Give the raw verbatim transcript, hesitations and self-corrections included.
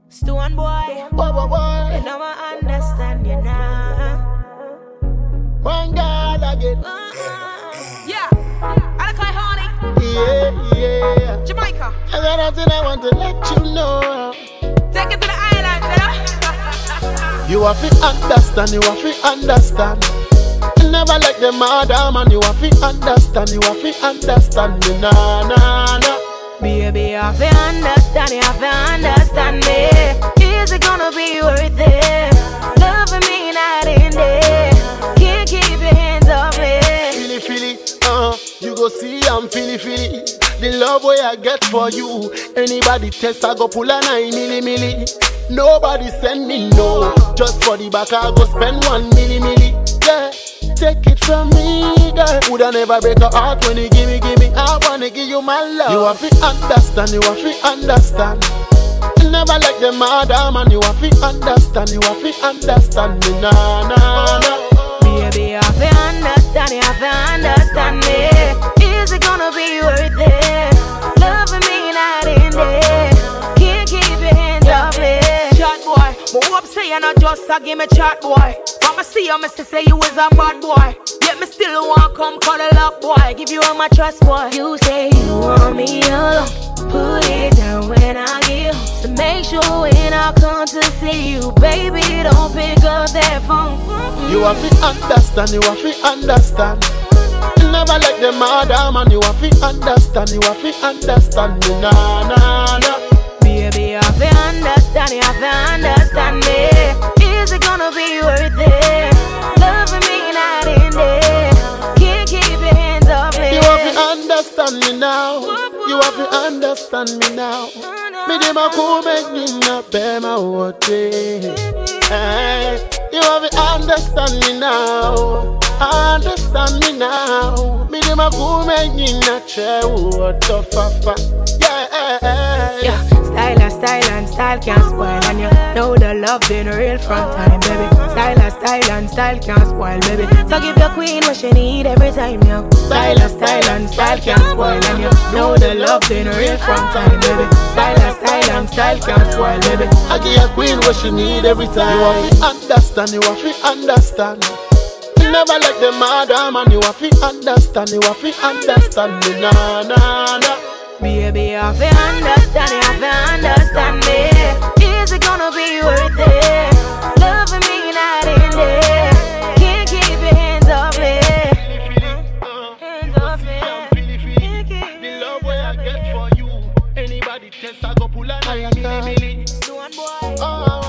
Stone boy, Boy, boy, boy. you know I understand you now. One God again. Yeah, I call honey. Yeah, yeah. Jamaica, I got nothing I want to let you know. take it to the island, yeah. You have to understand, you have to understand. Never like the mother man, you have to understand, you have to understand me, nah, nah, nah. Baby, I feel understand, you have to understand me. Is it gonna be worth it? Loving me night and day. Can't keep your hands off me. Feely, feely, uh, you go see I'm feely, feely. The love way I get for you. Anybody test, I go pull a nine milli, milli. Nobody send me no. Just for the back, I go spend one milli, milli. Yeah. Take it from me, girl. Woulda never break a heart when you give me, give me. I wanna give you my love. You have to understand, you have to understand. Never like the mother man, you have to understand, you have to understand me, nah, nah, nah. Baby, I feel understand, you have to understand me. Is it gonna be worth it? Loving me night and day. Can't keep your hands off me. Chat boy, my hope say you're not just a give me chat boy. I see you, Mister say you was a bad boy. Yet me still want come cuddle up, boy. Give you all my trust, boy. You say you want me alone. Put it down when I give. So make sure when I come to see you, baby, don't pick up that phone. You have to understand, you have to understand. Never like the mother man, you have to understand, you have to understand me, nah, nah, nah. Baby, I feel understand, you have to understand me. Is it gonna be worth it? Loving me night and day. Can't keep your hands off me. You have to understand me now. You have to understand me now. Me dem a cool make me not bear my water. You have to understand me now. Understand me now. Me dem a cool make me not share water, fafa. Yeah, yeah. Style and style and style can't spoil. And you know the love been real from time, baby. Style and style and style can't spoil, baby. So give your queen what she need every time, yo. Style and style and style can't spoil. And you know the love been real from time, baby. Style and style and style can't spoil, baby. I give your queen what she need every time. You have to understand, you have to understand. Never like the mother man, you have to understand, you have to understand me, nah, nah, nah. Baby, I feel understand, you have to understand me. Is it gonna be worth it? Loving me night and day. Can't keep your hands off me. Hands off me. The love way I get for you. Anybody test, I go pull a nine milli, milli. Stone boy. Oh.